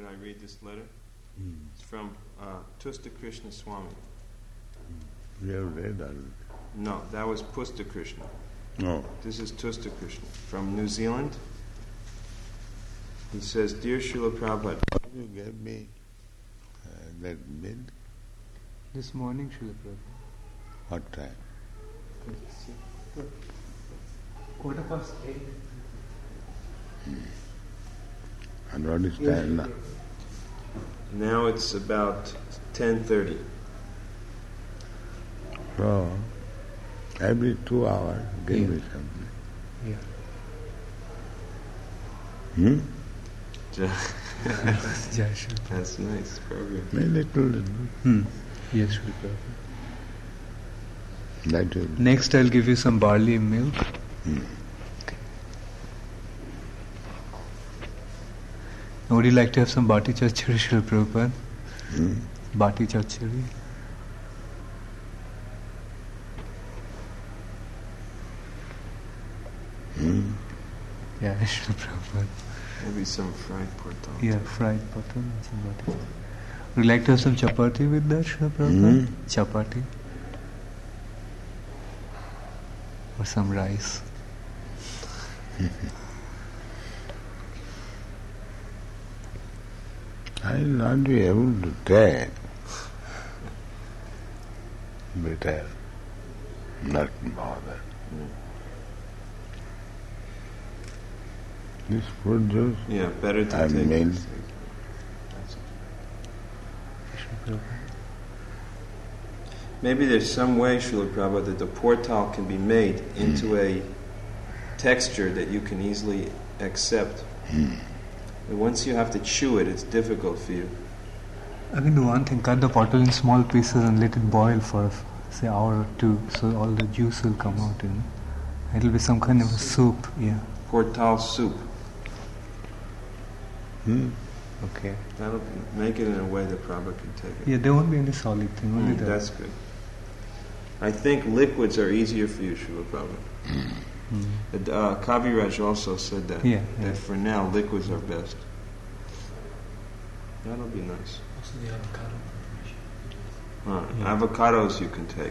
I read this letter? It's from Tusta Krishna Swami. You have read already? No, that was Pusta Krishna. No. This is Tusta Krishna from New Zealand. He says, Dear Srila Prabhupada, You gave me that bill. This morning, Srila Prabhupada. What time? 8:15. And what is time now? now it's about 10:30. So, every 2 hours, give me something. Yeah. Jai Shri Prabhupada. That's nice program. A little. Yes, Srila Prabhupada. That will. Next, I'll give you some barley milk. Would you like to have some bati chachari, Srila Prabhupada? Bati chachari. Yeah, Srila Prabhupada. Maybe some fried portal. Yeah, fried potato and some bati. Would you like to have some chapati with that, Srila Prabhupada? Chapati. Or some rice. I will not be able to take. Better not bother. This fruit juice, Yeah, better to I take mean- this. Maybe there's some way, Srila Prabhupada, that the portal can be made into a texture that you can easily accept. But once you have to chew it, it's difficult for you. I can do one thing, cut the pottle in small pieces and let it boil for, say, an hour or two, so all the juice will come out, you know. It'll be some kind of a soup, yeah. Portal soup. Okay. That'll make it in a way that Prabhupada can take it. Yeah, there won't be any solid thing, only that. That's good. I think liquids are easier for you, Srila Prabhupada. Kaviraj also said that. Yeah, That yeah. for now, liquids are best. That'll be nice. Also the avocado. Avocados you can take.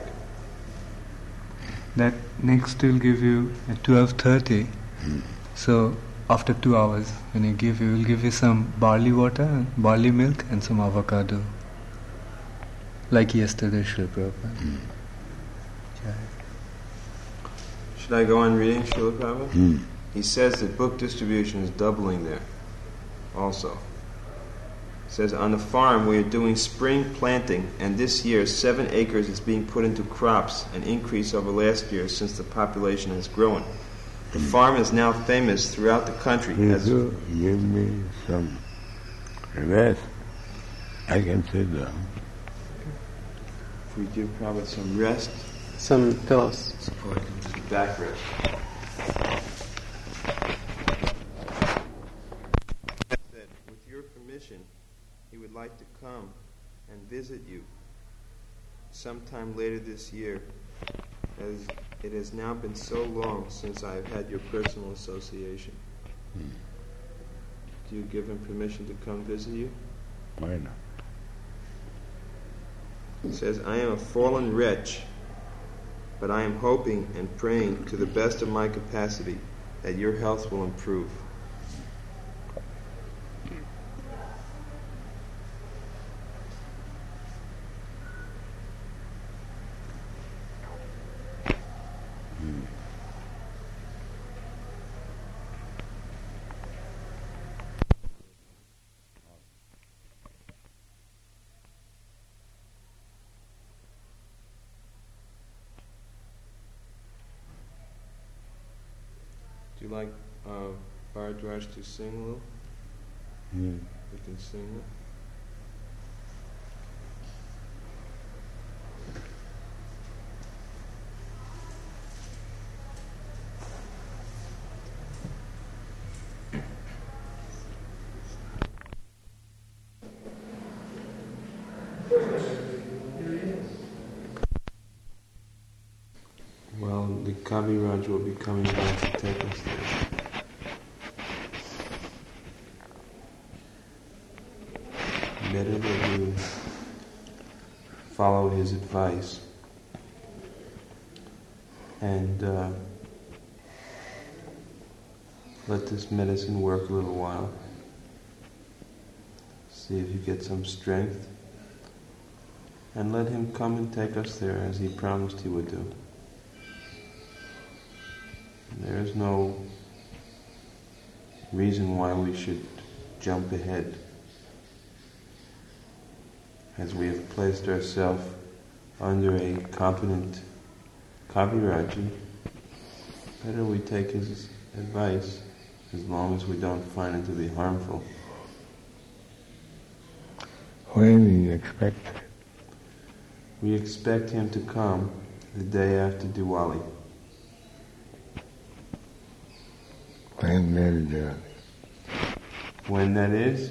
That next will give you at 12:30. So after 2 hours, when we'll give you some barley water, barley milk, and some avocado. Like yesterday, Srila Prabhupada. Should I go on reading, Srila Prabhupada? He says that book distribution is doubling there also. He says, on the farm we are doing spring planting, and this year 7 acres is being put into crops, an increase over last year since the population has grown. The farm is now famous throughout the country if as you give me some rest, I can sit down. if we give Prabhupada some rest, Some pillows. back rest. That with your permission, he would like to come and visit you sometime later this year, as it has now been so long since I have had your personal association. Do you give him permission to come visit you? Why not? He says, I am a fallen wretch, but I am hoping and praying to the best of my capacity that your health will improve. Do you like Bharadwaj to sing a little? We can sing it. Well, the Kaviraj will be coming back to take us there. better that you follow his advice and let this medicine work a little while. See if you get some strength, and let him come and take us there as he promised he would do. There is no reason why we should jump ahead, as we have placed ourselves under a competent Kaviraji. Better we take his advice, as long as we don't find it to be harmful. When do you expect it? We expect him to come the day after Diwali. When that is When that is?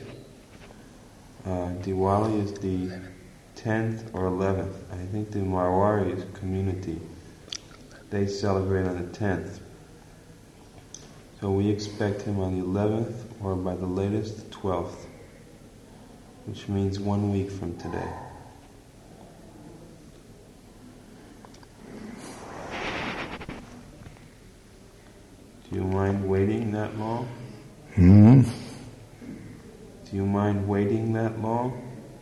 Diwali is the 10th or 11th. I think the Marwari community, they celebrate on the 10th. So we expect him on the 11th, or by the latest, the 12th, which means 1 week from today. Do you mind waiting that long? Hmm? Do you mind waiting that long?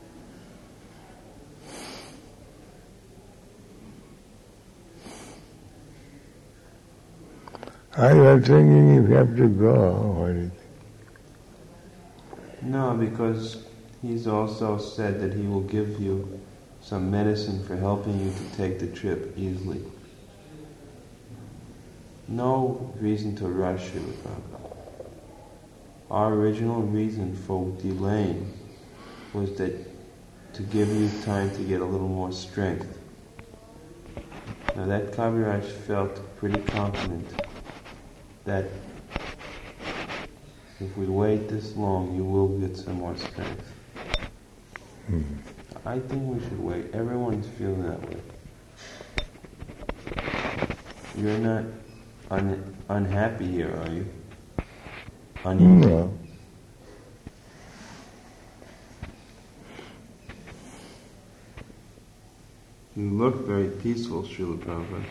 I was thinking if you have to go, or anything. No, because he's also said that he will give you some medicine for helping you to take the trip easily. No reason to rush it. Our original reason for delaying was that to give you time to get a little more strength. Now that Kaviraj felt pretty confident that if we wait this long, you will get some more strength. I think we should wait. Everyone's feeling that way. You're not unhappy here, are you? Uneasy? No. You look very peaceful, Srila Prabhupada.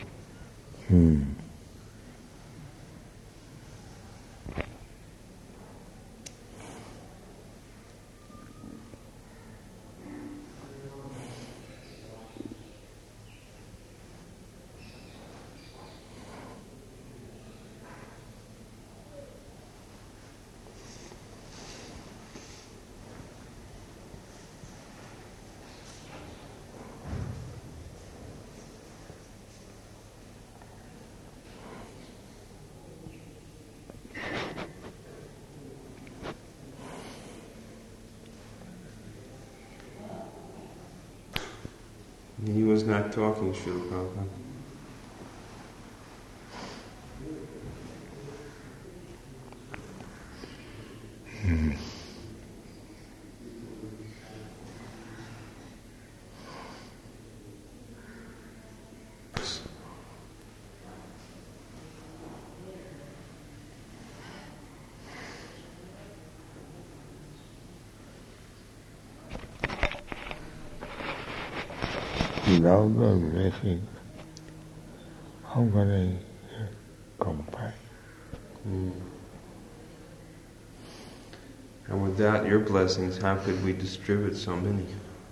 He was not talking, Srila Prabhupada. Without the blessing, how can I compare? And without your blessings, how could we distribute so many?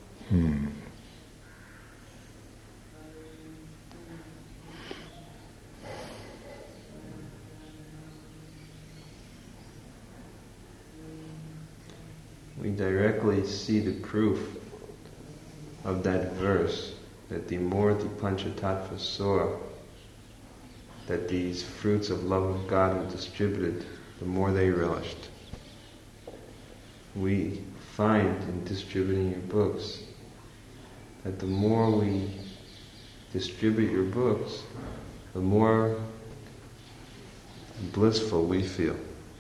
We directly see the proof of that verse, that the more the Panchatattva saw that these fruits of love of God were distributed, the more they relished. We find in distributing your books that the more we distribute your books, the more blissful we feel.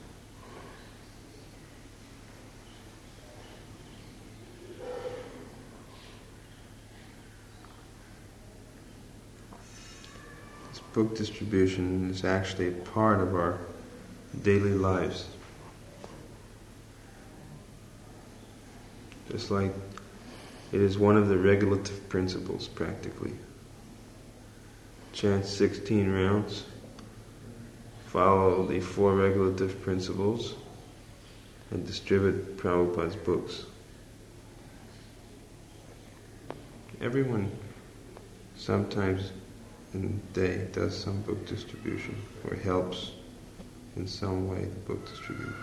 Book distribution is actually a part of our daily lives. Just like it is one of the regulative principles, practically. Chant 16 rounds, follow the 4 regulative principles, and distribute Prabhupada's books. Everyone sometimes in the day does some book distribution or helps in some way the book distribution.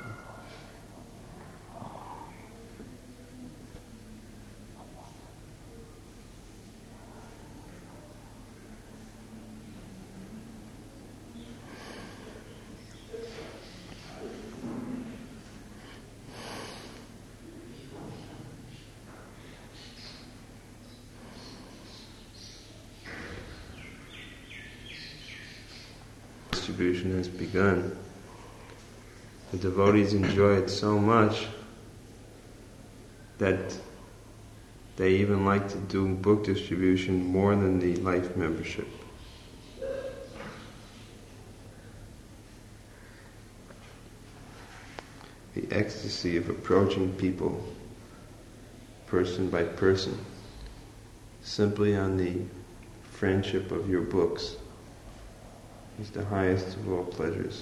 Distribution has begun. The devotees enjoy it so much that they even like to do book distribution more than the life membership. The ecstasy of approaching people, person by person, simply on the friendship of your books, is the highest of all pleasures.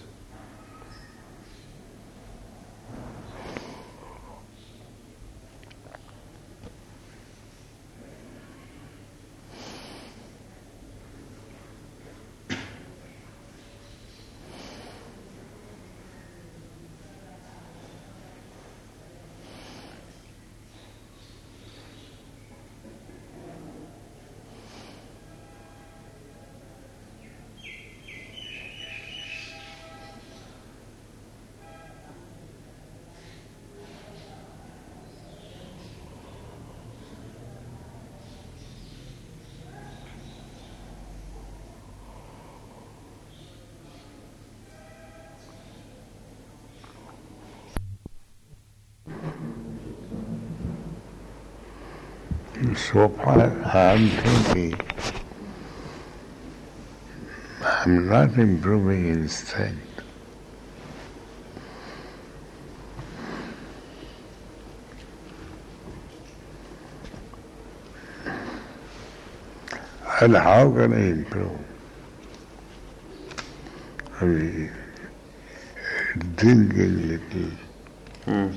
So far, I'm thinking I'm not improving in strength. And how can I improve? I mean, drinking little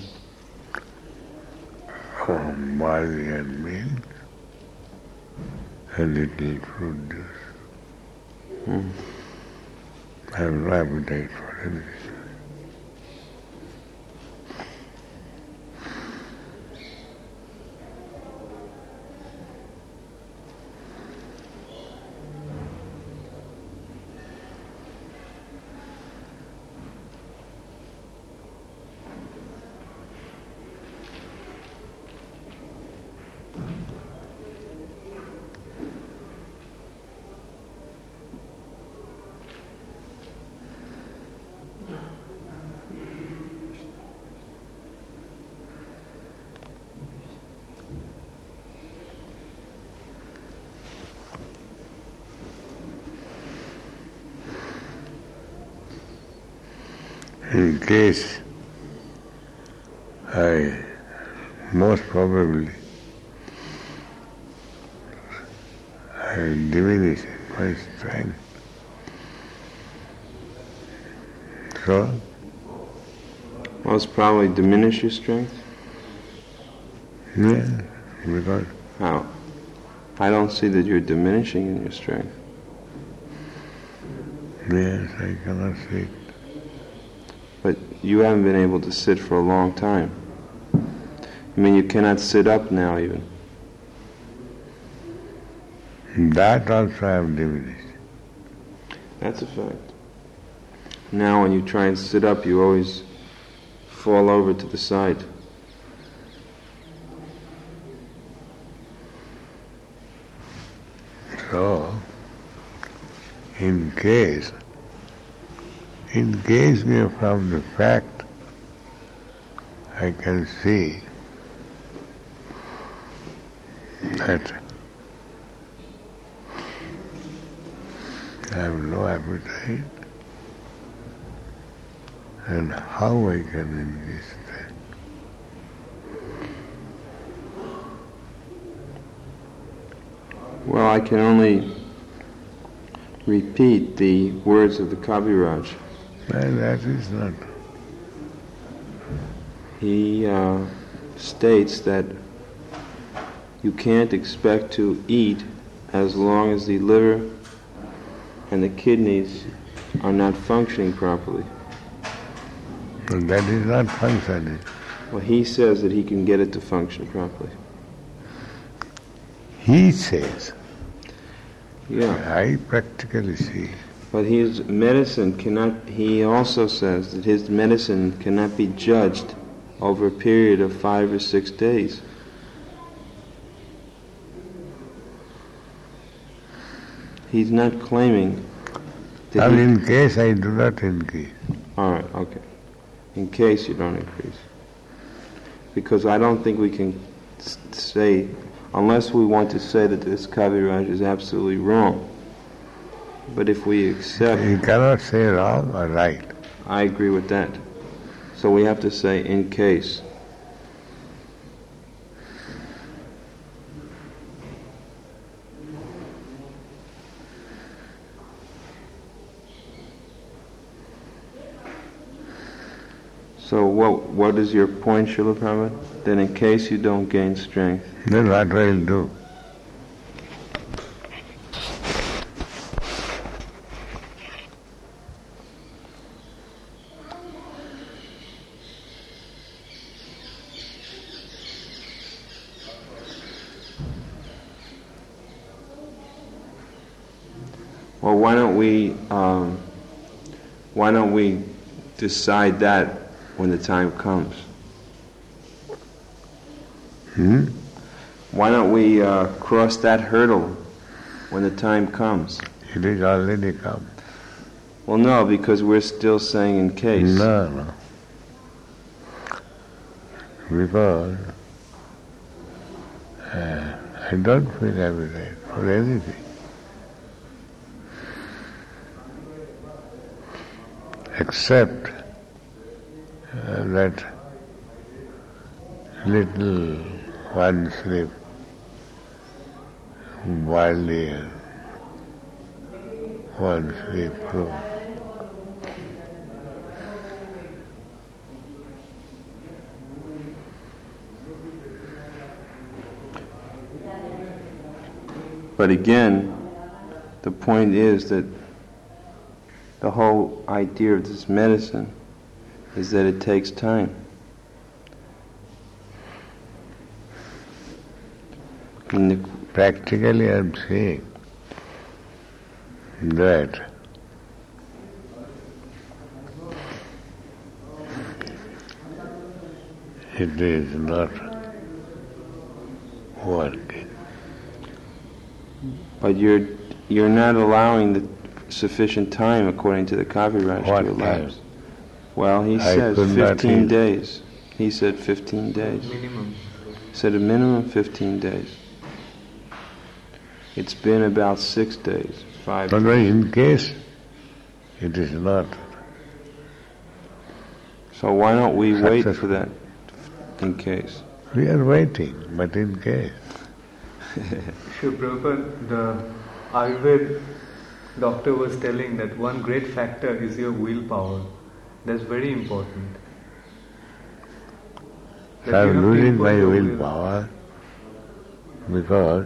barley and milk, a little fruit juice. I have no appetite for anything. In case I most probably I diminish my strength. So? Most probably diminish your strength? Yeah, because... How? I don't see that you're diminishing in your strength. Yes, I cannot see it. But you haven't been able to sit for a long time. I mean, you cannot sit up now even. That also I have diminished. That's a fact. Now when you try and sit up, you always fall over to the side. So, in case from the fact I can see that I have no appetite, and how I can enlist that. Well, I can only repeat the words of the Kaviraj. Well, that is not. He states that you can't expect to eat as long as the liver and the kidneys are not functioning properly. Well, that is not functioning. Well, he says that he can get it to function properly. He says. Yeah. I practically see. But his medicine cannot, he also says that his medicine cannot be judged over a period of 5 or 6 days. He's not claiming that in case I do not increase. All right, okay. In case you don't increase. Because I don't think we can say, unless we want to say that this Kaviraj is absolutely wrong. But if we accept... You cannot say wrong or right. I agree with that. So we have to say, in case. So what is your point, Srila Prabhupada? Then in case you don't gain strength. Then what will do? Well, why don't we decide that when the time comes? Why don't we cross that hurdle when the time comes? It is already come. Well, no, because we're still saying in case. No. Because I don't feel appetite for anything. Except that little one sleep, wildly one sleep through. But again, the point is that the whole idea of this medicine is that it takes time. Practically, I'm saying that it is not working. But you're not allowing the sufficient time according to the Kaviraj What to elapse. time? Well, he says could not 15 eat. days. He said 15 days. Minimum. He said a minimum 15 days. It's been about 6 days, 5 But days. in case it is not So why don't we wait for successful. that in case? We are waiting, but in case. Srila Prabhupada, the Ayurveda doctor was telling that one great factor is your willpower. That's very important. That I you am have to losing impose my your will. willpower because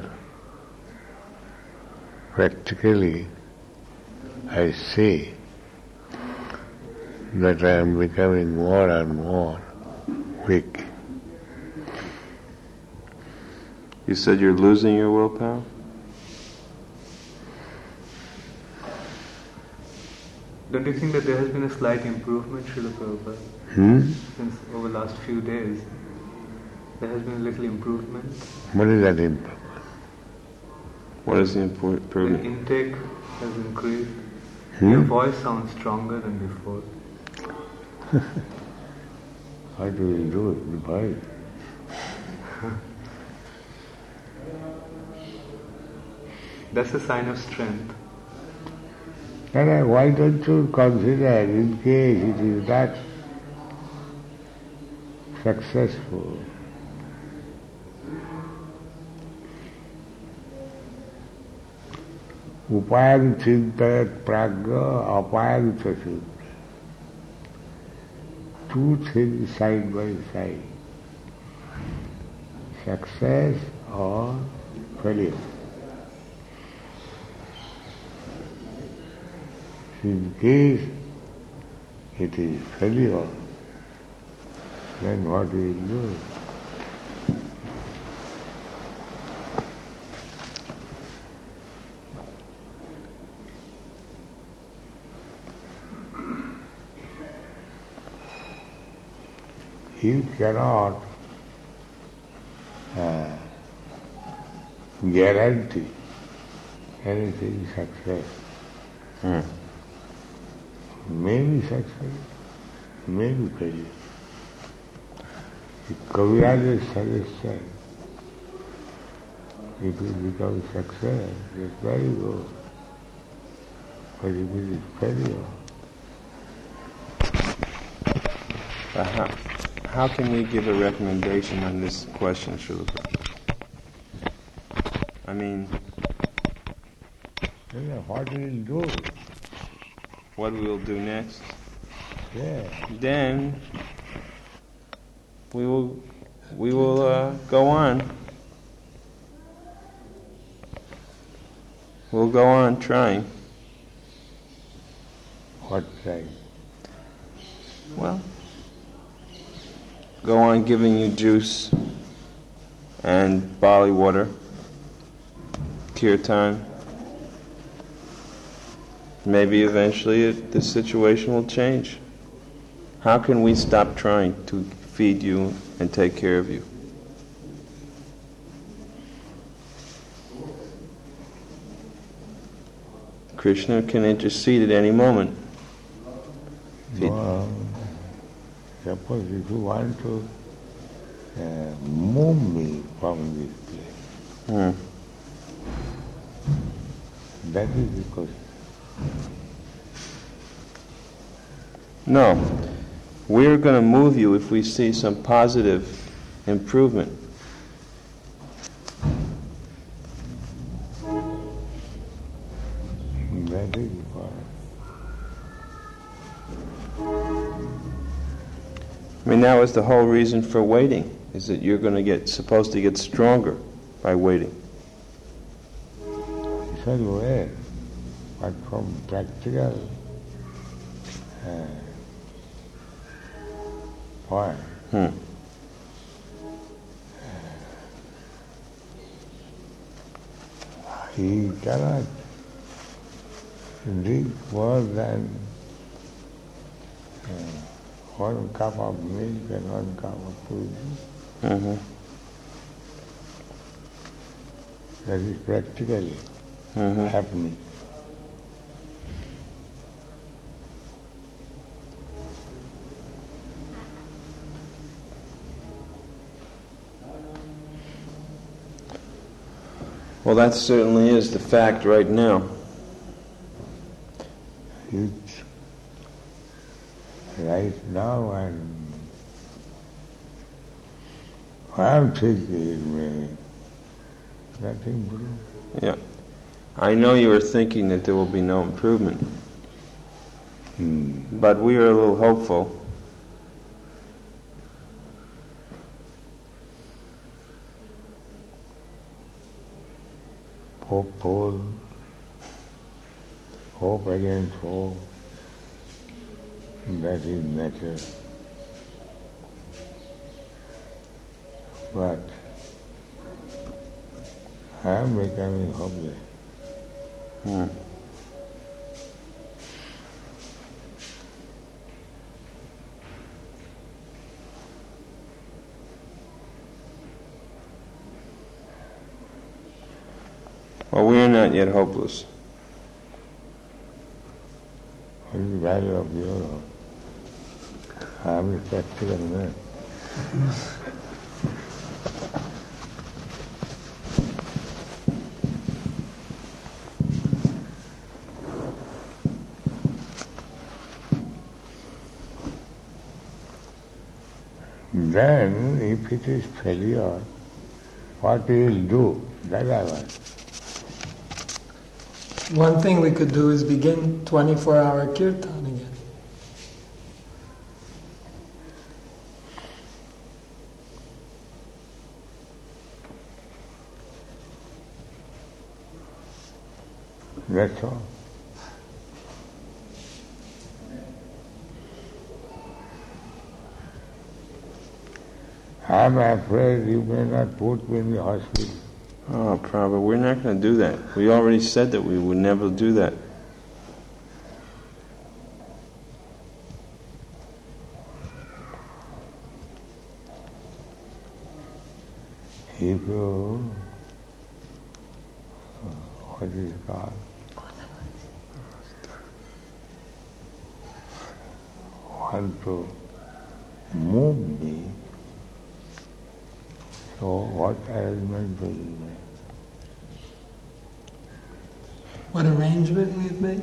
practically I see that I am becoming more and more weak. You said you're losing your willpower? Don't you think that there has been a slight improvement, Srila Prabhupada, since over the last few days? There has been a little improvement. What is that improvement? What is the The improvement? intake has increased. Your voice sounds stronger than before. How do you do it? The body. That's a sign of strength. And why don't you consider in case it is not successful? Upayag Chintarat Pragya, Apayag Chasut. Two things side by side. Success or failure. In case it is failure, then what we will do? You cannot guarantee anything success. Maybe success, maybe failure. If Kaviraj suggestion, if it becomes success, it's very good. But if it is failure, how can we give a recommendation on this question, Srila Prabhupada? I mean, what we will do? What we will do next? Yeah. Then we will go on. We'll go on trying. What trying? Well, go on giving you juice and barley water, kirtan. Maybe eventually the situation will change. How can we stop trying to feed you and take care of you? Krishna can intercede at any moment. Well, suppose if you want to move me from this place, that is the question. No. We're going to move you if we see some positive improvement. That is the point. I mean, that was the whole reason for waiting, is that you're going to supposed to get stronger by waiting. It's all aware, but from practical point, he cannot drink more than 1 cup of milk and 1 cup of food. That is practically happening. Well, that certainly is the fact right now. It's right now, and I'm thinking it may nothing improve. Yeah. I know you are thinking that there will be no improvement. But we are a little hopeful. Hopeful, hope against hope, that is nature. But I am becoming hopeless. Well, we are not yet hopeless. What is the value of your hope? I am a practical man. Then, if it is failure, what we will do, that I want. One thing we could do is begin 24-hour kirtan again. That's all. I'm afraid you may not put me in the hospital. Oh, Prabhupada, we're not going to do that. We already said that we would never do that. If you, what is it called? Want to move me, so what arrangement will you make? What arrangement we've made?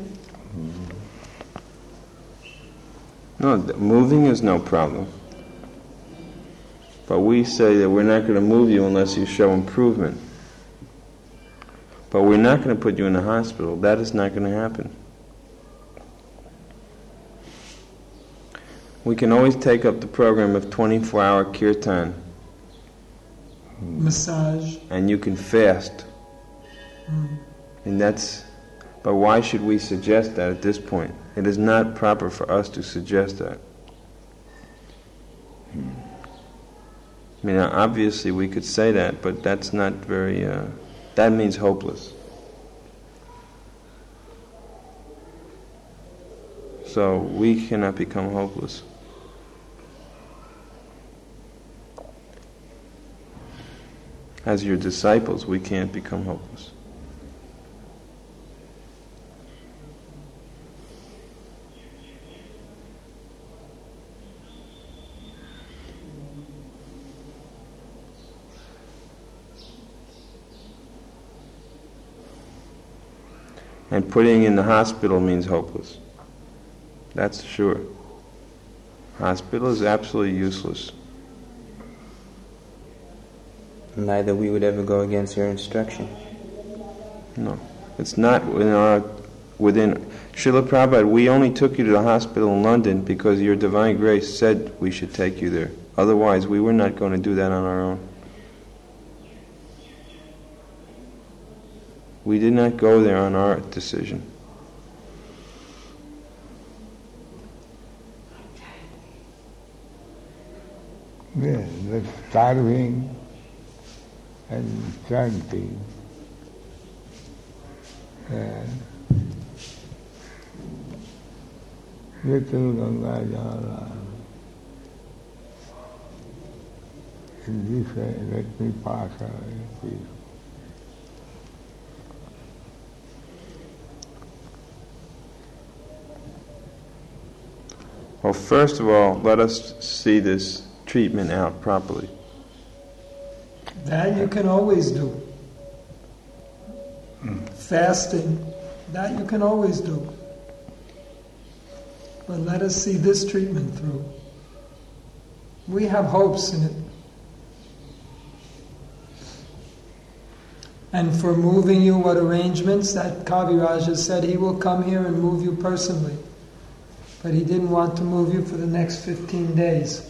No, moving is no problem. But we say that we're not going to move you unless you show improvement. But we're not going to put you in the hospital. That is not going to happen. We can always take up the program of 24-hour kirtan. Massage. And you can fast. And that's... But why should we suggest that at this point? It is not proper for us to suggest that. I mean, obviously we could say that, but that's not very... that means hopeless. So we cannot become hopeless. As your disciples, we can't become hopeless. And putting in the hospital means hopeless. That's sure. Hospital is absolutely useless. Neither we would ever go against your instruction. No. It's not within Srila Prabhupada, we only took you to the hospital in London because your divine grace said we should take you there. Otherwise, we were not going to do that on our own. We did not go there on our decision. Yeah, the starving and chanting and little Ganga Jala. In this way, let me pass away, please. Well, first of all, let us see this treatment out properly. That you can always do. Fasting, that you can always do. But let us see this treatment through. We have hopes in it. And for moving you, what arrangements? That Kaviraja said he will come here and move you personally. But he didn't want to move you for the next 15 days.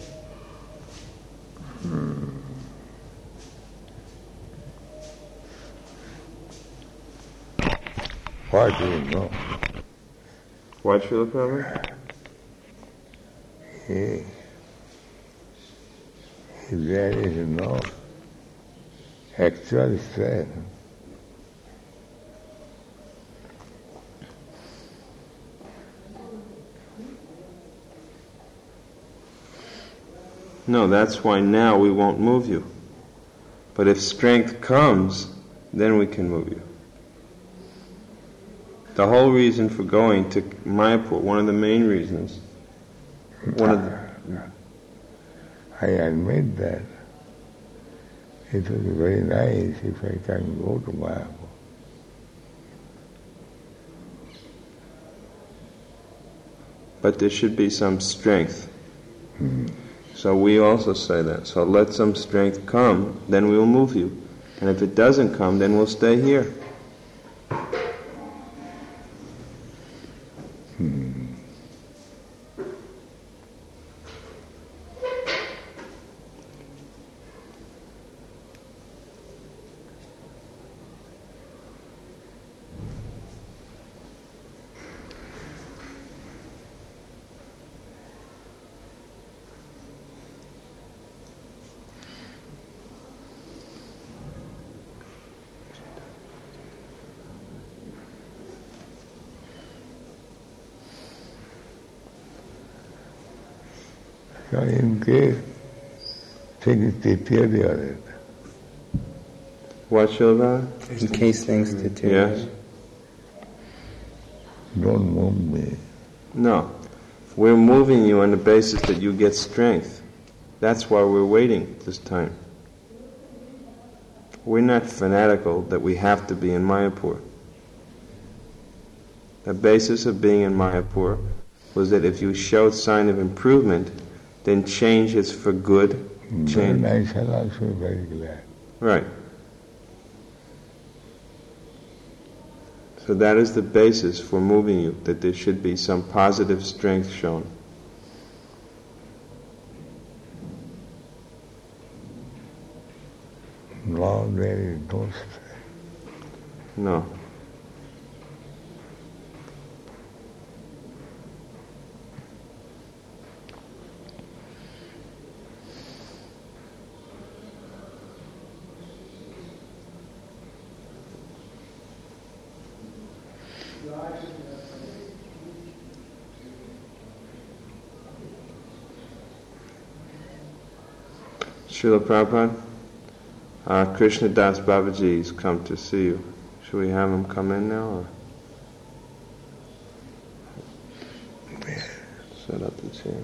What do you know? What, Srila Prabhupada? If there is no actual strength, No, that's why now we won't move you. But if strength comes, then we can move you. The whole reason for going to Mayapur, one of the main reasons, I admit that it would be very nice if I can go to Mayapur. But there should be some strength. So we also say that. So let some strength come, then we will move you. And if it doesn't come, then we'll stay here. So in case things deteriorate, What, Srila? In case things deteriorate. Yes? don't move me. No. We're moving you on the basis that you get strength. That's why we're waiting this time. We're not fanatical that we have to be in Mayapur. The basis of being in Mayapur was that if you showed sign of improvement, then change is for good. Then I shall also be very glad. Right. So that is the basis for moving you, that there should be some positive strength shown. No, there is no strength. No. Srila Prabhupada, Krishna Das Babaji has come to see you. Should we have him come in now? Or? Set up the chair.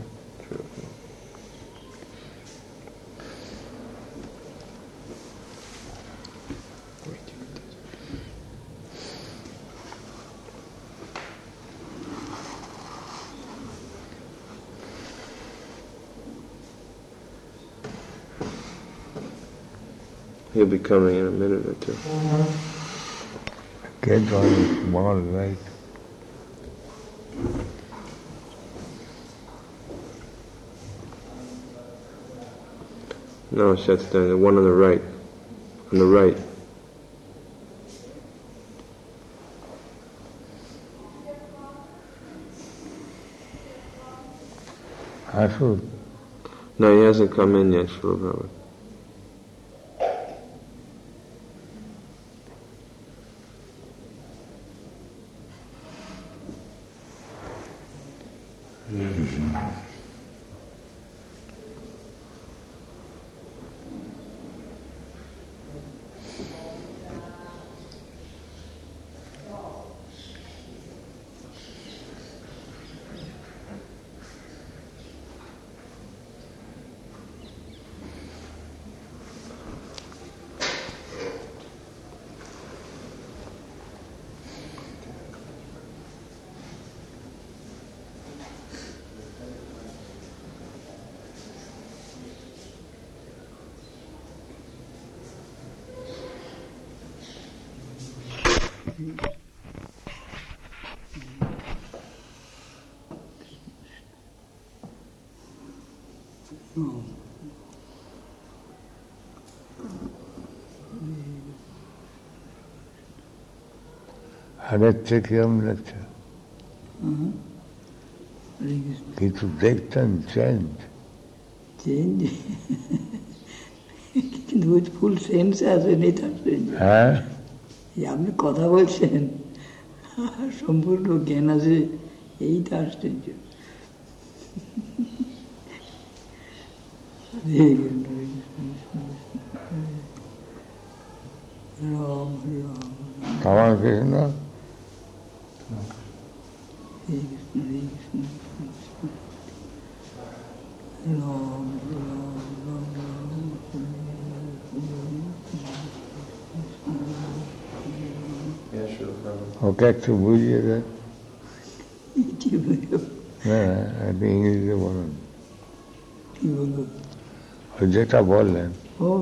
He'll be coming in a minute or two. Get on a small light. No, that's the one on the right. On the right. Ashur, No, he hasn't come in yet, Srila Prabhupada. আরেকটা কিরম লাগছে? কিছু দেখতেন change? Change কিন্তু ফুল sense আসেনি তার change. হ্যাঁ, আপনি কথা বলছেন সম্পূর্ণ জ্ঞান আছে, এই তার আশ্চর্য। রাম রাম আমার কৃষ্ণ হরে কৃষ্ণ হরে কৃষ্ণ রাম রাম রাম রাম ওকে একটু বুঝিয়ে দেন। কি বলবো না, আপনি ইংরেজিতে বলুন। কি বলবো যেটা বললেন। Oh,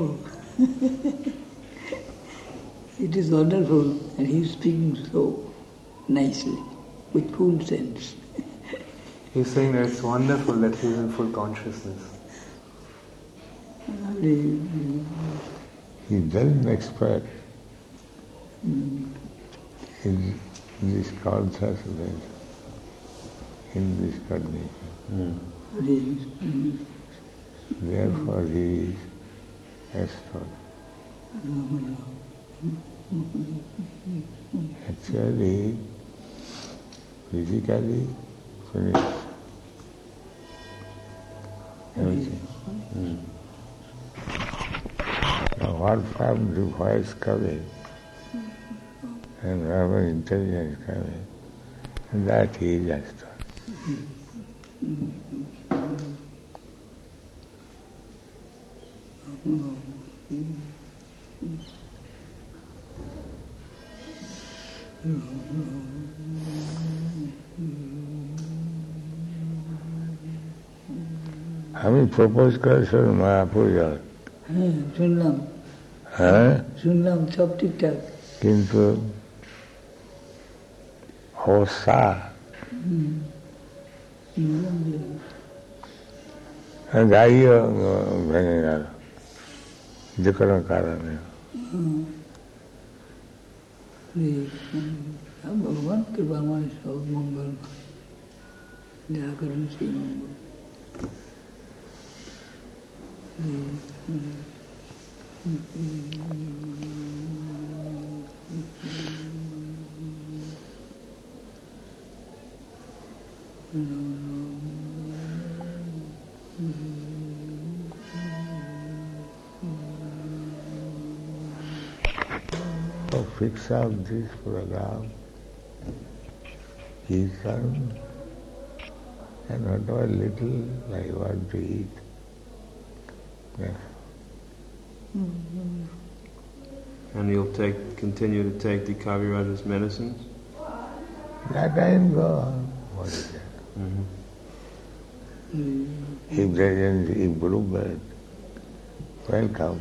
it is wonderful, and he is speaking so nicely, with full sense. He's saying that it's wonderful that he's in full consciousness. He doesn't expect in this consciousness, in this condition. Therefore he is extort. Actually, physically finished. Everything. Now what form the voice coming and whatever intelligence coming, and that he is understood. আমি propose করেছিলাম মায়াপুর যাওয়ার, হ্যাঁ শুনলাম, হ্যাঁ, শুনলাম সব ঠিকঠাক। কিন্তু অবস্থা গাড়িও ভেঙে গেল যে কোনো কারণে। ভগবান কৃপা মানে সব মঙ্গল, যা করেন সেই মঙ্গল। So fix out this program, kirtan, and whatever little I want to eat. Yeah. And you'll continue to take the Kaviraja's medicines? That I am gone. What is that? If there is any improvement, welcome.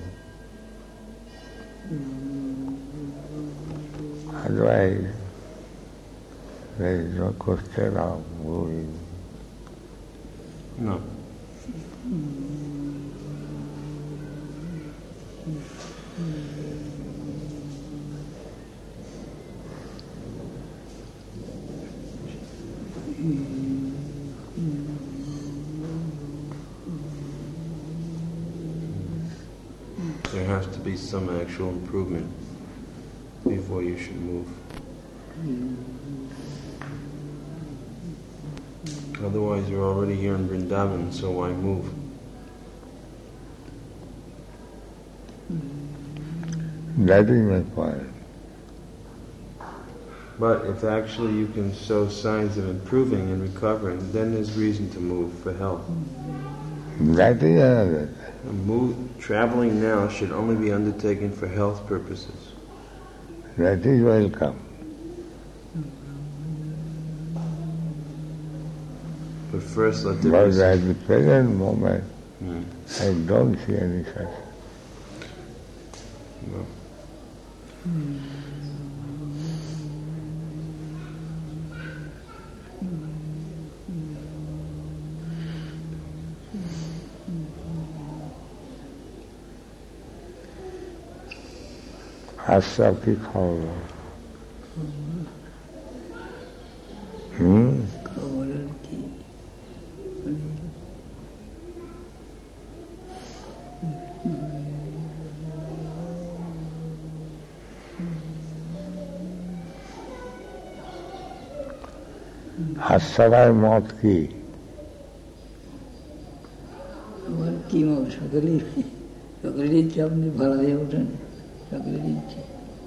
Otherwise, there is no question of moving. No. There has to be some actual improvement before you should move. Otherwise, you're already here in Vrindavan, so why move? That is my point. But if actually you can show signs of improving and recovering, then there's reason to move for health. That is another. Traveling now should only be undertaken for health purposes. That is welcome. But first let there But be... at the present moment, I don't see any such. No. आज सबकी खबर খবর আর কি, आज सवाई मौत की আবার কি সকালেই ইচ্ছে আপনি ভাড়া দিয়ে ওঠেন, সকালের ইচ্ছে।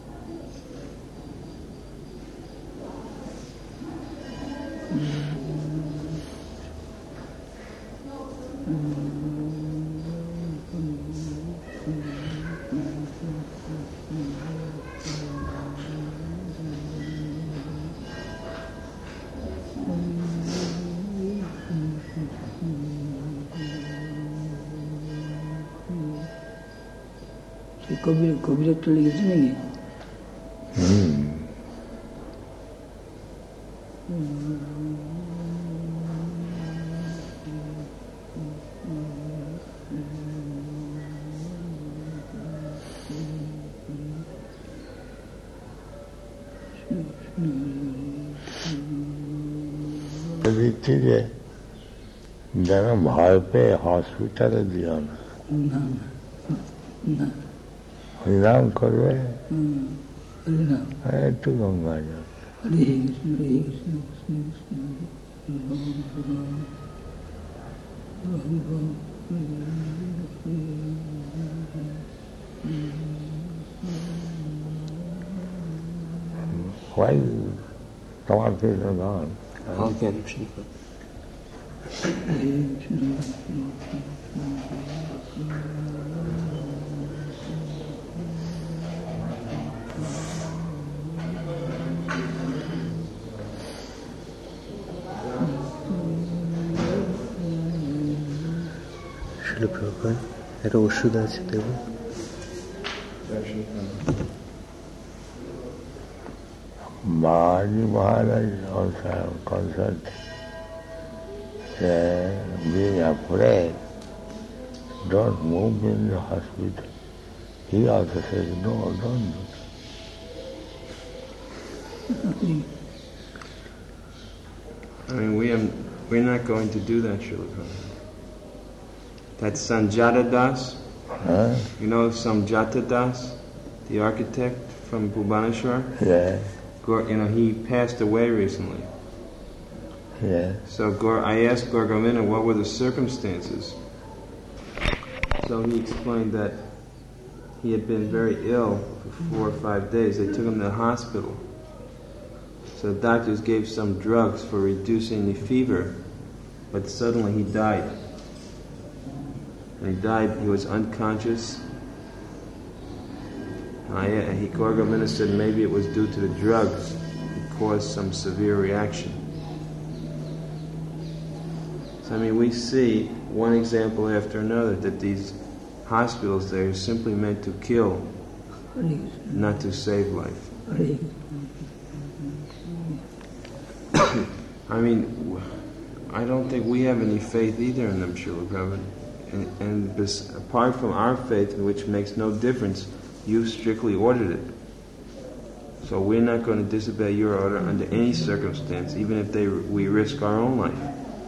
কবির একটা লিখেছে নাকি? দিচ্ছি যে যেন ভয় পেয়ে হসপিটালে দিও না, না না, হরিনাম করবে, হরিনাম, একটু গঙ্গা জল। হরে কৃষ্ণ হরে Krishna Krishna Krishna Hare Hare, Hare Hare, Hare Hare. Why Tamartis are gone? Again, Srila. Srila Prabhupada, একটা ওষুধ আছে দেব? Babaji Maharaj also have concert. Being afraid, don't move in the hospital. He also says, no, don't do that. I mean, we're not going to do that, Srila Prabhupada. That Sanjata Das, you know Sanjata Das, the architect from Bhubaneswar? Yeah. He passed away recently. Yeah. So I asked Gaur Govinda what were the circumstances. So he explained that he had been very ill for 4 or 5 days. They took him to the hospital. So the doctors gave some drugs for reducing the fever, but suddenly he died. And he died, he was unconscious. Gaur Govinda said maybe it was due to the drugs. It caused some severe reaction. So I mean, we see one example after another that these hospitals, they're simply meant to kill, not to save life. I mean, I don't think we have any faith either in them, Srila Prabhupada. And apart from our faith, which makes no difference, you strictly ordered it. So we're not going to disobey your order under any circumstance, even if we risk our own life.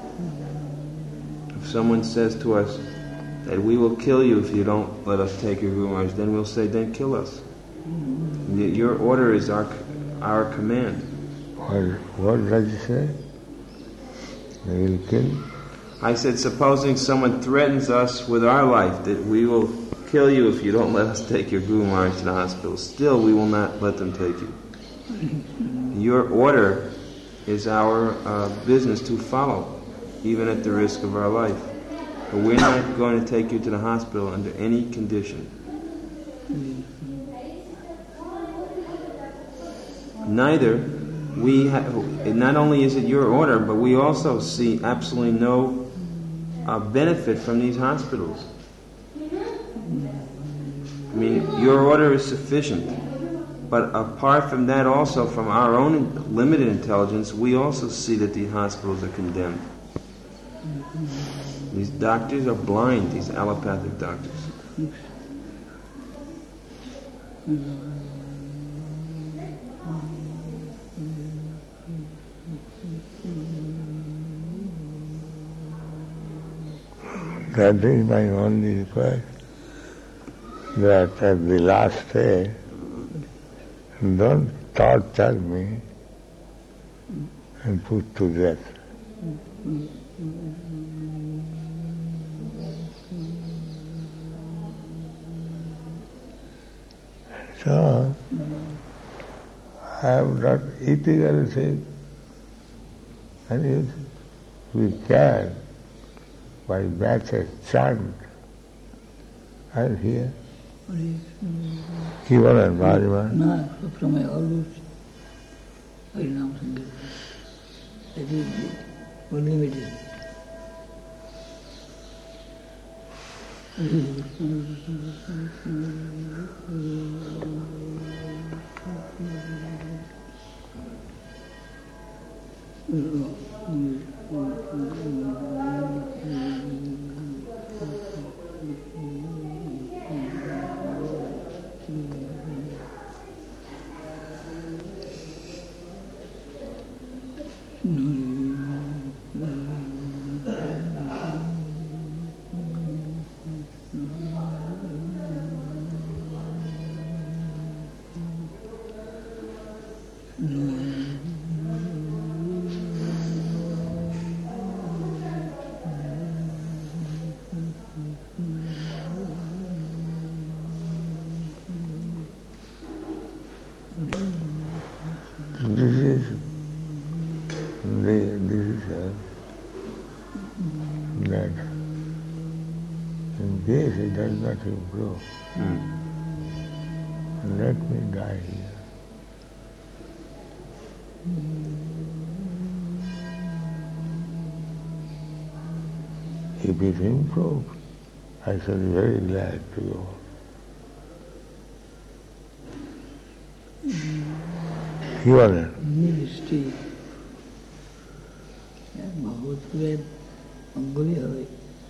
If someone says to us that we will kill you if you don't let us take your Guru Maharaj, then we'll say, then kill us. Your order is our command. What does he say? They will kill? I said, supposing someone threatens us with our life, that we will kill you if you don't let us take your Guru Maharaj to the hospital, still we will not let them take you. Your order is our business to follow, even at the risk of our life. But we're not going to take you to the hospital under any condition. Neither not only is it your order, but we also see absolutely no benefit from these hospitals. I mean, your order is sufficient, but apart from that, also from our own limited intelligence, we also see that these hospitals are condemned. These doctors are blind, these allopathic doctors. That is my only request, that at the last day, don't torture me and put to death. So, I am not eating anything, and if we can, by message, chant, and hear. Even and Bhagavad. No, from my always Harinam Sankirtan. That is the only medicine. Yes, it does not improve. Let me die here. If it improves, I shall be very glad to go. কি বলেন? মিষ্টি ভগবতপুরের অঙ্গলি হবে।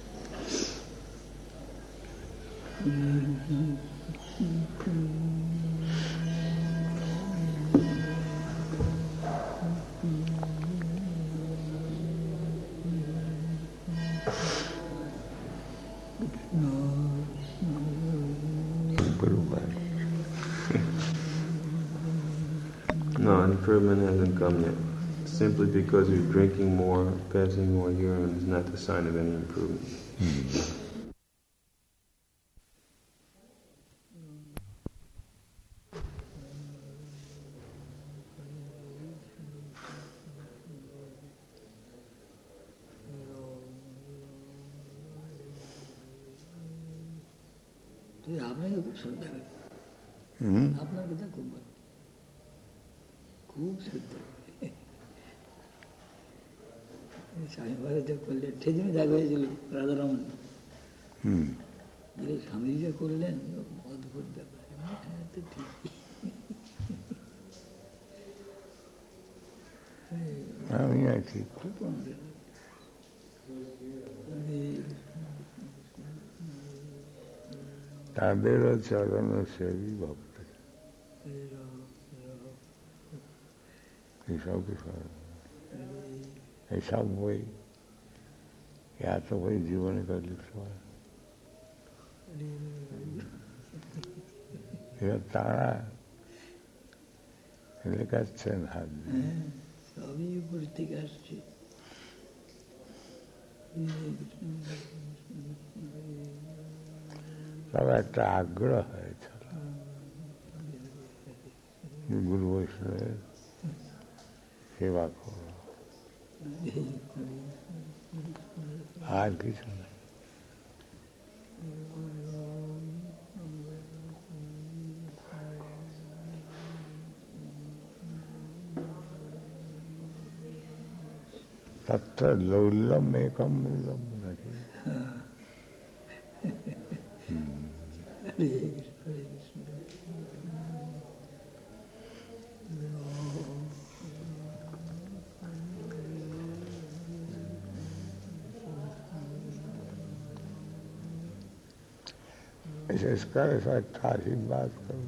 No, improvement hasn't come yet. Simply because you're drinking more, passing more urine is not the sign of any improvement. আপনাকে খুব শ্রদ্ধা করে, আপনার কথা খুব ভালো, খুব শ্রদ্ধা করে। স্বামীবারে যা করলেন সেদিনই দেখা হয়েছিল রাধারমন, স্বামী যা করলেন অদ্ভুত ব্যাপার। হ্যাঁ, তো ঠিকই। আমি আছি। তাদেরও চরণ সেবী ভক্ত এইসব বই, এত বই জীবনে করে লিখতে পারে। এবার তারা লেখাচ্ছেন হাত দিয়ে। সবই উপর থেকে আসছে। সব একটা আগ্রহ হয়েছিল গুরু বৈষ্ণবের সেবা করো, আর কিছু না। তত্র লৌল্যম একম মূল্যম নাকি। विशेष कर ऐसा आशीर्वाद करो।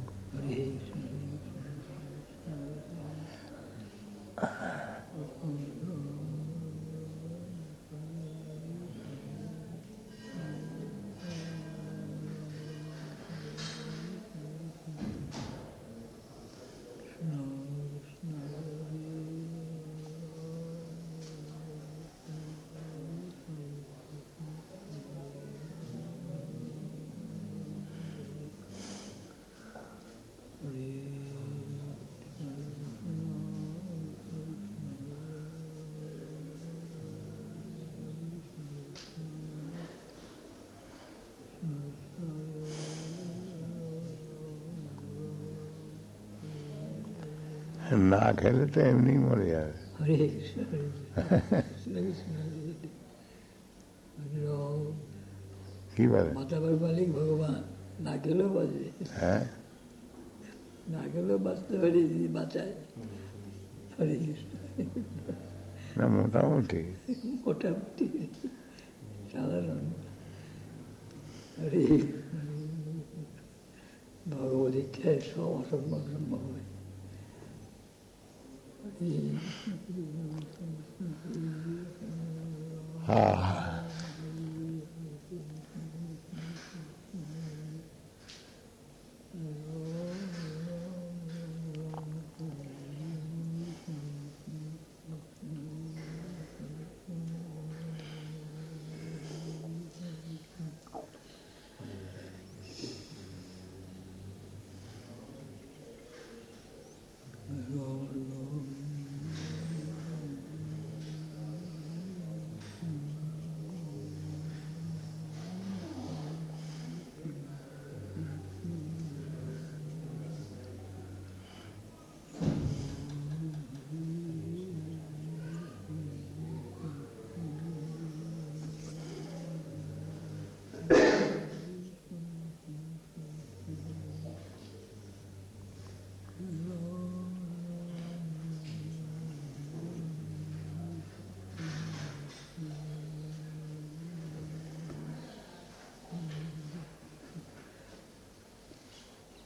না খেলে তো এমনি মরে যাবে। কি বলে মাতাবার মালিক ভগবান, না খেলেও বাঁচবে। হ্যাঁ, না খেলেও বাঁচতে পারি, বাঁচায়। হরে কৃষ্ণ। না মোটামুটি মোটামুটি সাধারণ। হরে ভগবত ইচ্ছায় সব অসম্ভব সম্ভব হয়।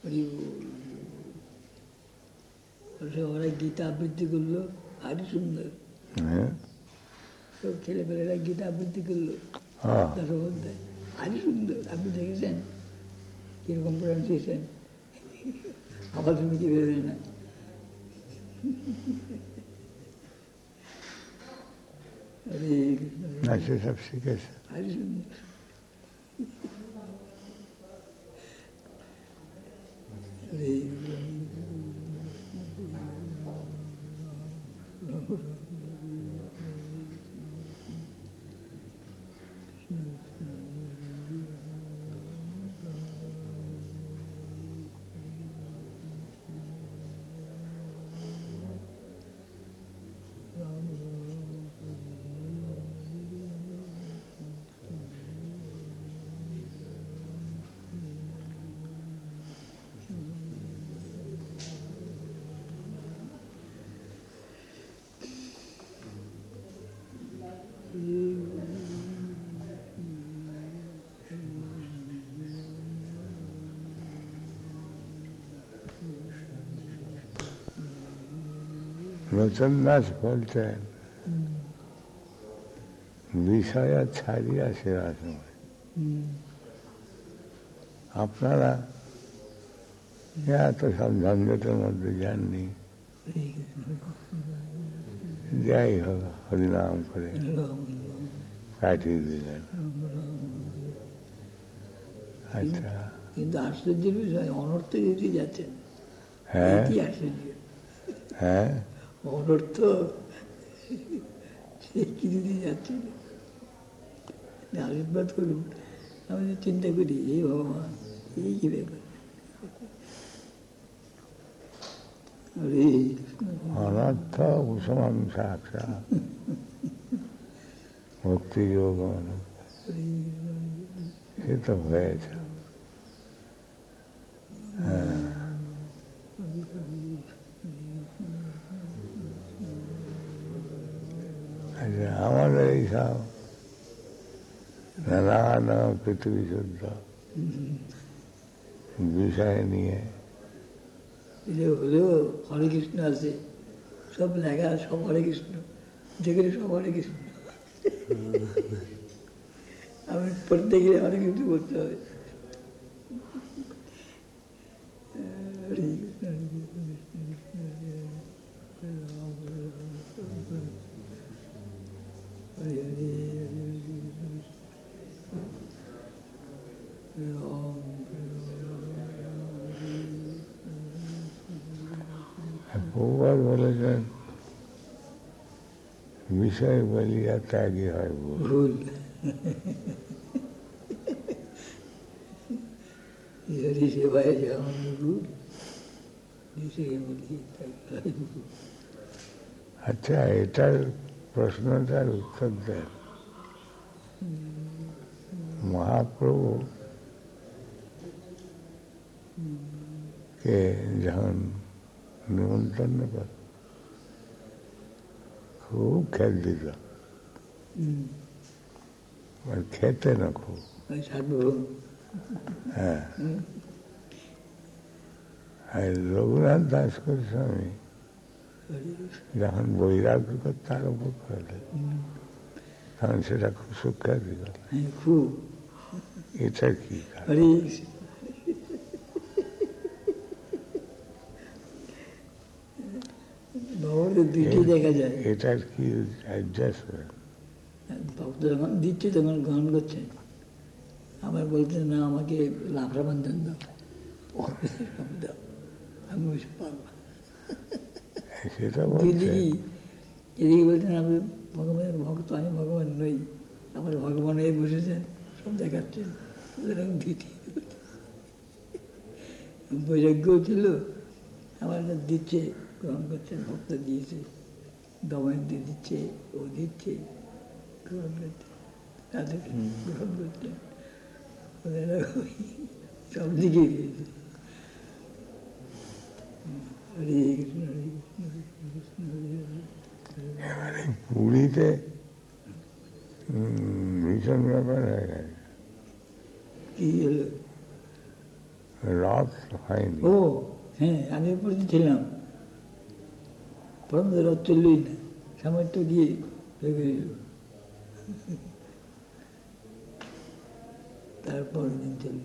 ওরা গীতা আবৃত্তি করলো, আরো সুন্দর। হ্যাঁ সব ছেলেপেলেরা গীতা আবৃত্তি করলো তার মধ্যে, আরো সুন্দর। আপনি দেখেছেন কিরকম প্রনাউন্সিয়েশন? আবার তুমি কি বেরোয় না। নাচে সব শিখেছে। আরো সুন্দর। নূতনদাস বলতেন বিষয় ছাড়িয়া সেরা সময়। আপনারা এত সব ঝঞ্ঝটের মধ্যে যাননি, যাই হোক হরিনাম করে কাটিয়ে দিলেন। আচ্ছা, কিন্তু আশ্চর্যের বিষয় অনর্থ যদি যাচ্ছেন। হ্যাঁ কি আশ্চর্য! হ্যাঁ অনর্থ সে কি যদি যাচ্ছে, আশীর্বাদ করুন। আমি চিন্তা করি, এই ভগবান, এই কি ব্যাপার। অনর্থ উপশমন সাক্ষা ভক্তি যোগ সে তো হয়েছে। হ্যাঁ, আচ্ছা, আমাদের এইসব নানা পৃথিবী শুদ্ধ বিষয় নিয়ে হলেও হরে কৃষ্ণ আছে, সব লেখা, সব হরে কৃষ্ণ, যেখানে সব হরে কৃষ্ণ। আমি প্রত্যেকে হরে কৃষ্ণ বলতে হবে। হরে কৃষ্ণ, হরে কৃষ্ণ, কৃষ্ণ কৃষ্ণ, হরে হরে, রাম রাম, হরে হরে, বহুবার বলেছেন বিষয় বলিয়া ত্যাগী হয় ভুল। হরি সেবায় যেমন ভুল, বিষয় বলি ত্যাগী হয় ভুল। আচ্ছা, এটার প্রশ্নটার উত্তর দেন। মহাপ্রভু কে যখন নিমন্ত্রণ কর, খুব খেত দিত, খেতে না খুব। হ্যাঁ, আর রঘুনাথ দাস গোস্বামী যখন বৈরাগ্য করতে আরম্ভ করলেন, তখন সেটা খুব সুখ্যাত দিল। খুব। এটা কি দুইটি দেখা যায়। এটার কি অ্যাডজাস্টমেন্ট? ভক্ত যখন দিচ্ছে তখন গ্রহণ করছে, আবার বলছে না আমাকে লাফড়া বান্ধন দাও, আমি ওইসব পারবো না। সেটা এদিকে বলছেন আমি ভগবানের ভক্ত, আমি ভগবান নই, আমার ভগবান হয়ে বসেছেন, সব দেখাচ্ছেন। সুতরাং দিতে বৈরাগ্যও ছিল, আমার দিচ্ছে, গ্রহণ করছেন, ভক্ত দিয়েছে, দমন দিয়ে দিচ্ছে, ও দিচ্ছে, গ্রহণ করছেন, তাদের গ্রহণ করছেন, সব দিকে দিয়েছে। হরে কৃষ্ণ, হরে কৃষ্ণ, কৃষ্ণ কৃষ্ণ, হরে হরে। পুরীতে ভীষণ ব্যাপার হয়ে গেছে। কি হলো? রথ হয়নি। ও হ্যাঁ, আমি পর্যন্ত ছিলাম, প্রথম রথ চললই না, সামর্থ্য গিয়ে তারপর দিন চলল।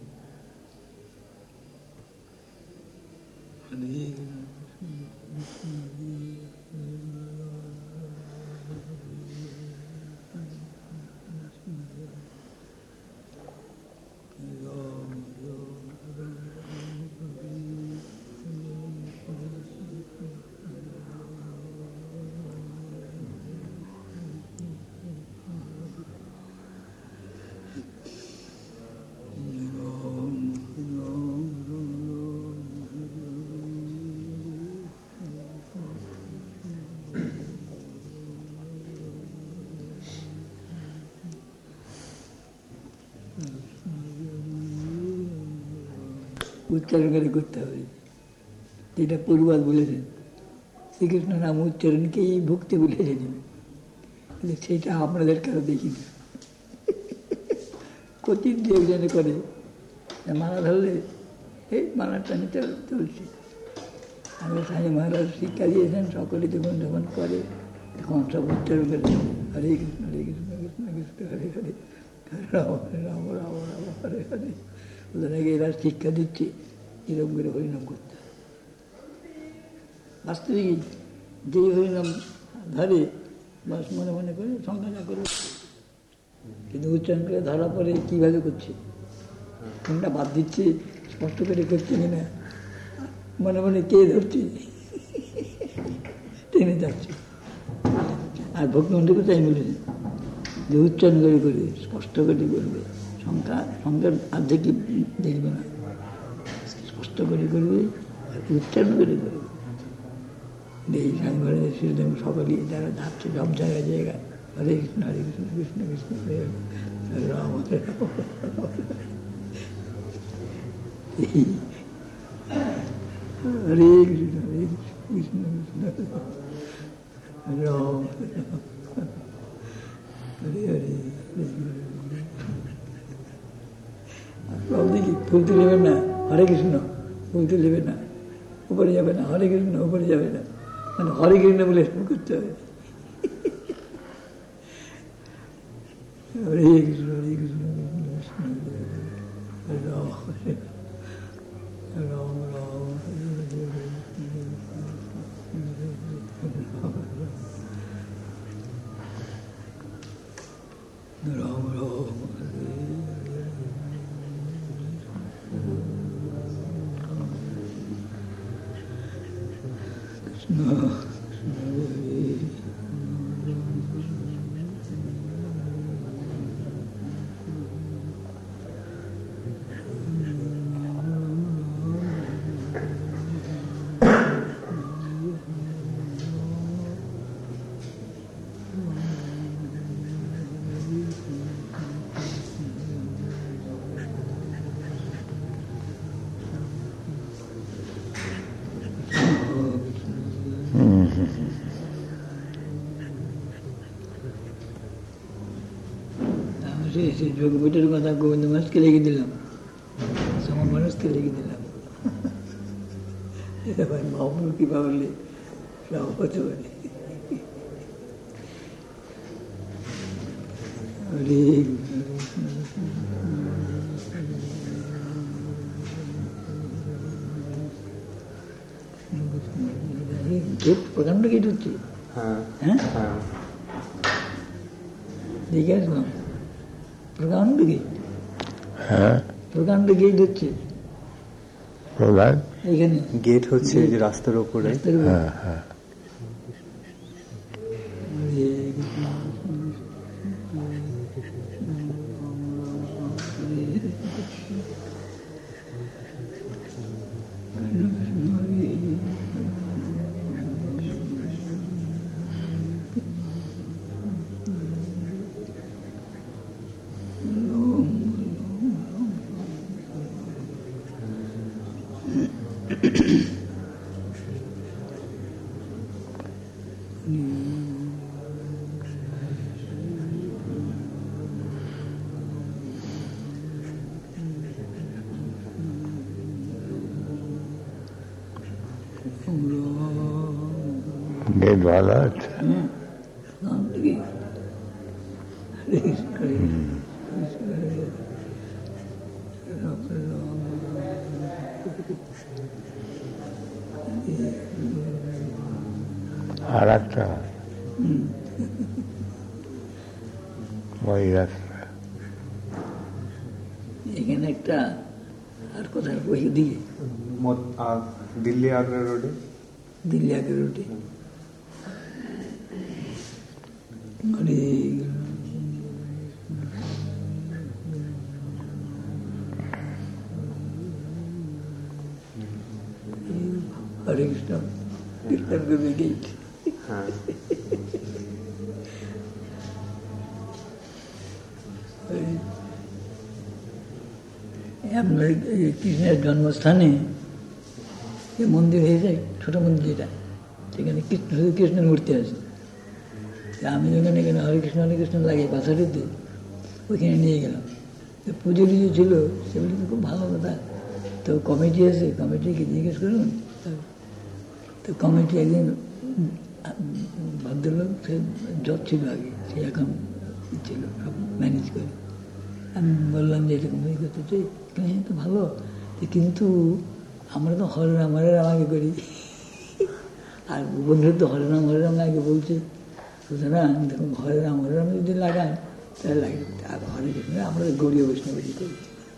উচ্চারণ করে করতে হবে, যেটা পূর্বাদ বলেছেন, শ্রীকৃষ্ণ নাম উচ্চারণকেই ভক্তি বলেছেন, সেটা আপনাদের কারো দেখি না। কঠিন যে একজনে করে মালা ধরলে এই মালাটা নিতে চলছে। আমি স্বামী মহারাজ শিক্ষা দিয়েছেন, সকলে যখন যখন করে তখন সব উচ্চারণ করে হরে কৃষ্ণ হরে কৃষ্ণ কৃষ্ণ কৃষ্ণ হরে হরে রাম রাম রাম রাম হরে হরে। ওদেরকে এরা শিক্ষা দিচ্ছে এরকম করে হরিনাম করতে। বাস্তবিক যেই হরিনাম ধরে বাস মনে মনে করে সংখ্যা না করে, কিন্তু উচ্চারণ করে ধরা পরে কীভাবে করছে, কোনটা বাদ দিচ্ছে স্পষ্ট করে করছে কিনা, মনে মনে কে ধরছে টেনে যাচ্ছে। আর ভক্তিমন্ত্রী কোথায় বলেছে যে উচ্চারণ করে করে স্পষ্ট করে করবে, সংখ্যার অর্ধেক দেখবে না, স্পষ্ট করে করবে আর উচ্চারণ করে করবে। এই স্বামী মহারাজের শ্রীদেব সকলেই যারা যাচ্ছে সব জায়গায় জায়গায় হরে কৃষ্ণ হরে কৃষ্ণ কৃষ্ণ কৃষ্ণ হরে হরে রাম হরে রাম হরে কৃষ্ণ হরে কৃষ্ণ কৃষ্ণ হরে রাম হরে হরে। দেখি ফুলতে নেবেন না, হরে কৃষ্ণ ফুলতে নেবেন না, উপরে যাবে না, হরে কৃষ্ণ উপরে যাবে না, মানে হরে কৃষ্ণ বলে শুরু করতে হবে। হরে কৃষ্ণ হরে কৃষ্ণ কৃষ্ণ হরে রাম হরে রাম রাম রাম রাম কৃষ্ণ বইটার কথা গোবিন্দ মানুষকে লিখে দিলাম, সময় মানুষকে লিখে দিলাম। মহাপুর কৃপা হলে সব হতে পারে। প্রকাণ্ড গেট হচ্ছে, হ্যাঁ দেখে আসলাম প্রকাণ্ড গেট, হ্যাঁ প্রকাণ্ড গেট হচ্ছে এখানে, গেট হচ্ছে যে রাস্তার উপরে। হ্যাঁ হ্যাঁ বেদ ভালো আছে। আর একটা ওই রাস্তা এখানে একটা আর কোথায় ওই দিকে দিল্লি আগ্রা রোডে দিল্লি আগ্রা রোডে হরে কৃষ্ণ কীর্তন করবে গেট আপনার কৃষ্ণের জন্মস্থানে যে মন্দির হয়ে যায় ছোট মন্দির যেটা সেখানে শুধু কৃষ্ণের মূর্তি আছে। আমি যখন এখানে হরে কৃষ্ণ লাগে বাসাটিতে ওইখানে নিয়ে গেলাম, তো পুজো টুজো ছিল, সেগুলি তো খুব ভালো কথা। তো কমিটি আছে, কমিটিকে জিজ্ঞেস করুন। তো কমিটি একদিন ভদ্রলোক, সে জজ ছিল আগে, সে এখন ছিল সব ম্যানেজ করে। আমি বললাম যে এরকম করতে চাই, তো ভালো, কিন্তু আমরা তো হরে রাম আগে করি, আর বন্ধুরা তো হরে রাম আগে বলছে। সুতরাং দেখুন হরে রাম যদি লাগান তাহলে লাগে, আর হরে কৃষ্ণ আমরা গৌরীয় বৈষ্ণবী করি।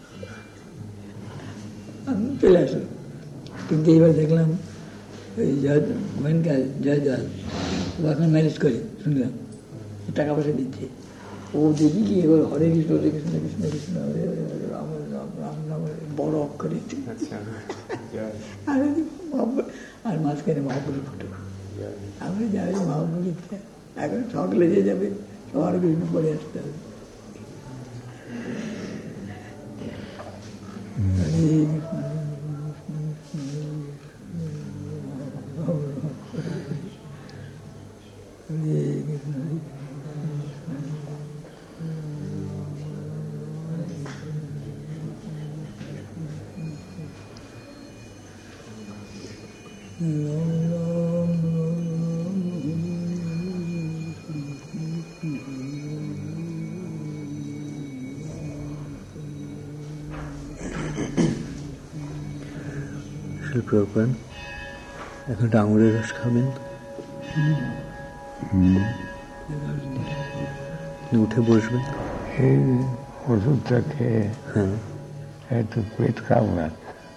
আমি চলে আসলাম, কিন্তু এইবার দেখলাম ওই গোয়েনকার জয় ও এখন ম্যানেজ করে, শুনলাম টাকা পয়সা দিচ্ছে। ও দেখি কি এবার হরে কৃষ্ণ কৃষ্ণ কৃষ্ণ কৃষ্ণ রাম রাম রাম রাম বড় অক্ষরে, আর মাঝখানে মহাপুরুর ফটো। আমি যাই মহাপুরুর ইচ্ছা, এখন সকলে যে যাবে সবার কৃষ্ণ পরে আসতে হবে। প্রভুপাদ এখন আঙুরের রস খাবেন, উঠে বসবেন, এই ওষুধটা খেয়ে একটু পেট কামড়া।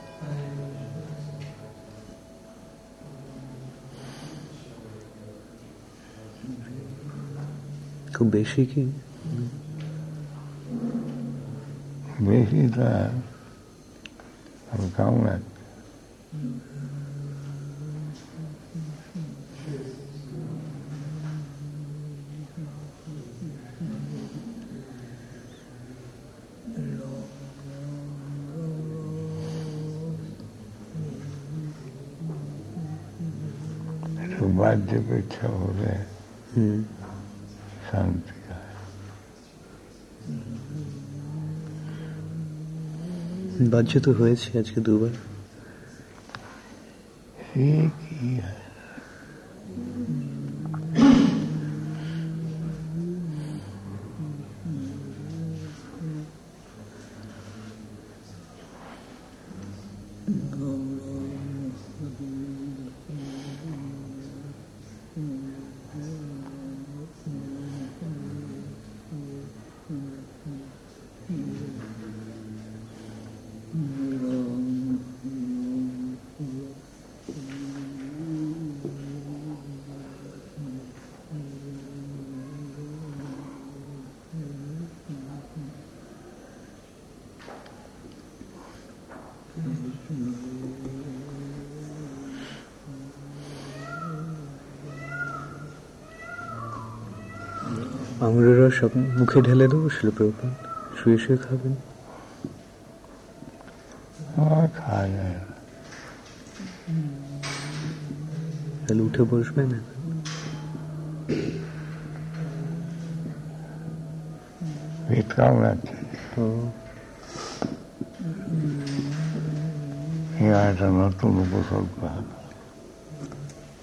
খুব বেশি কি? বেশি তো কামড়া। বাহ্য পেচ্ছা হলে শান্তি হয়। বাহ্য তো হয়েছে আজকে দুবার। কি হয় আঙুরের রস মুখে ঢেলে দেবো শিল প্রভুপাদ, শুয়ে শুয়ে খাবেন? খাওয়া যায়, তাহলে উঠে বসবেন। পেট কামড়াচ্ছে, একটা নতুন উপসর্গ।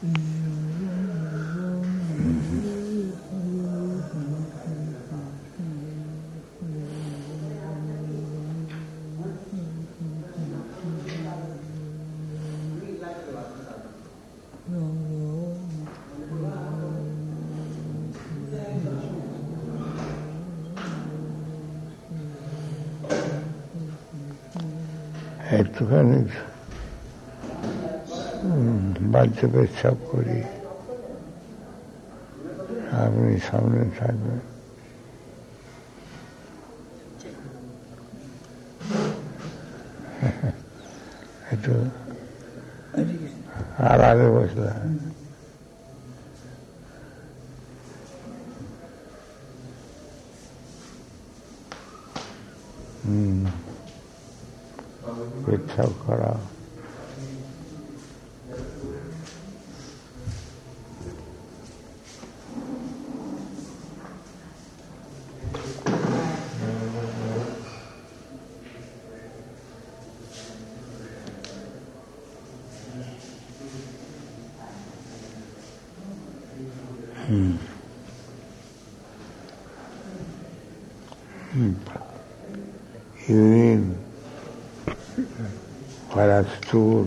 একটুখানি বাড়িতে পেচ্ছাপ করি, আপনি সামনে থাকবেন। একটু আড়ালে বসলাম। পেচ্ছাপ করা, urine, para stool.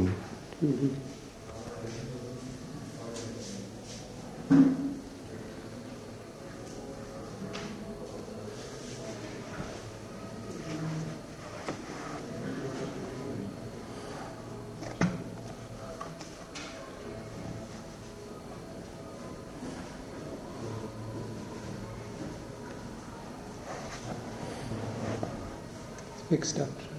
Mixed up.